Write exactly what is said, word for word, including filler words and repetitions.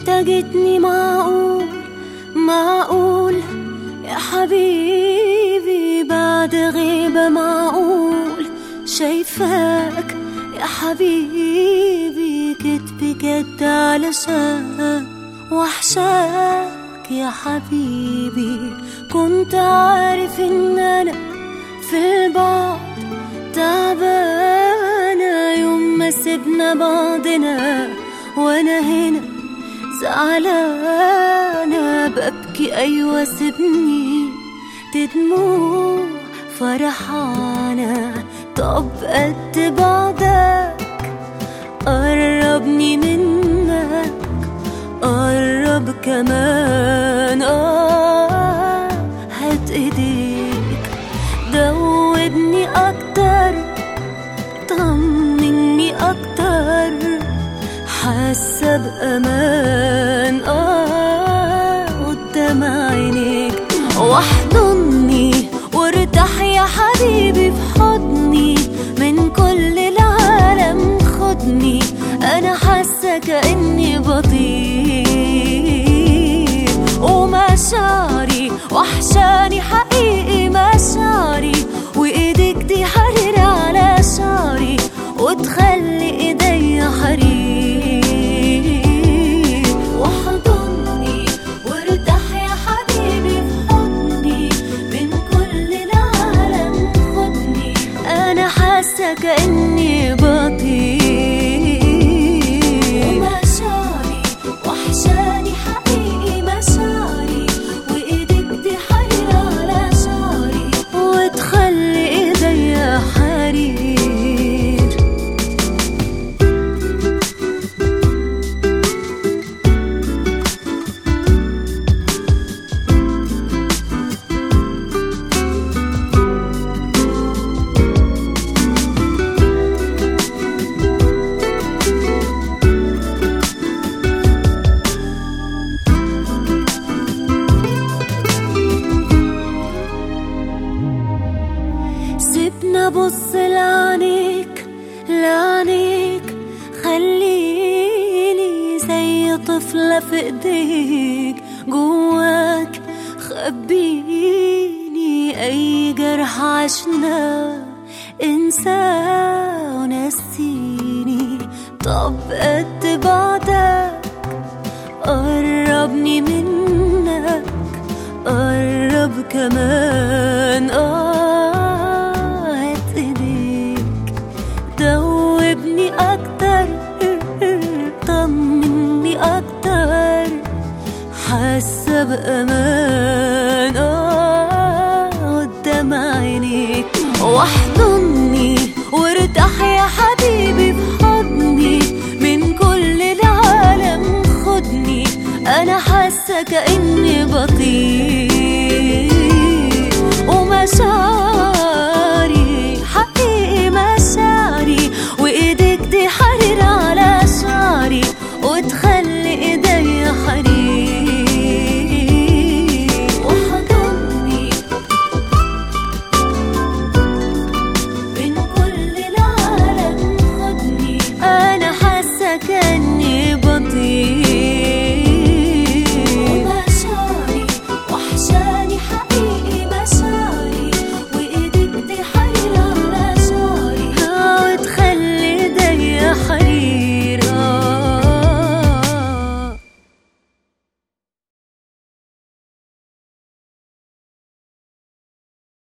محتاجتني، معقول معقول يا حبيبي بعد غيبة، معقول شايفاك يا حبيبي كدبي جد علشان وحشاك يا حبيبي. كنت عارف ان انا في البعد تعبانة يوم ما سيبنا بعضنا، وانا هنا زعلانة ببكي ايوه سيبني تدموع فرحانة. طب قد بعدك قربني منك، قرب كمان اه هات ايديك دوبني اكتر، طمني اكتر، حاسه بامان اه قدام عينيك. واحضني وارتاح يا حبيبي في حضني، من كل العالم خدني، انا حاسه كاني بطير. ومشاعري وحشاني حقيقي مشاعري، وايدك دي حرير على شعري وتخلي ايديا حرير. واحضني وارتاح يا حبيبي في حضني، من كل العالم خدني، انا حاسه كاني بطير. ومشاعري وحشاني حقيقي مشاعري، وايدك دي حرير على شعري وتخلي ايديا حرير. سيبنا بص لعينيك لعينيك، خليني زي طفلة في ايديك، جواك خبيني اي جرح عشنا انساه ونسيني. طب قد بعدك قربني منك، قرب كمان اه دوبني اكتر، طمني اكتر، حاسه بامان اه قدام عينيك. واحضني وارتاح يا حبيبي في حضني، من كل العالم خدني، انا حاسه كاني بطير.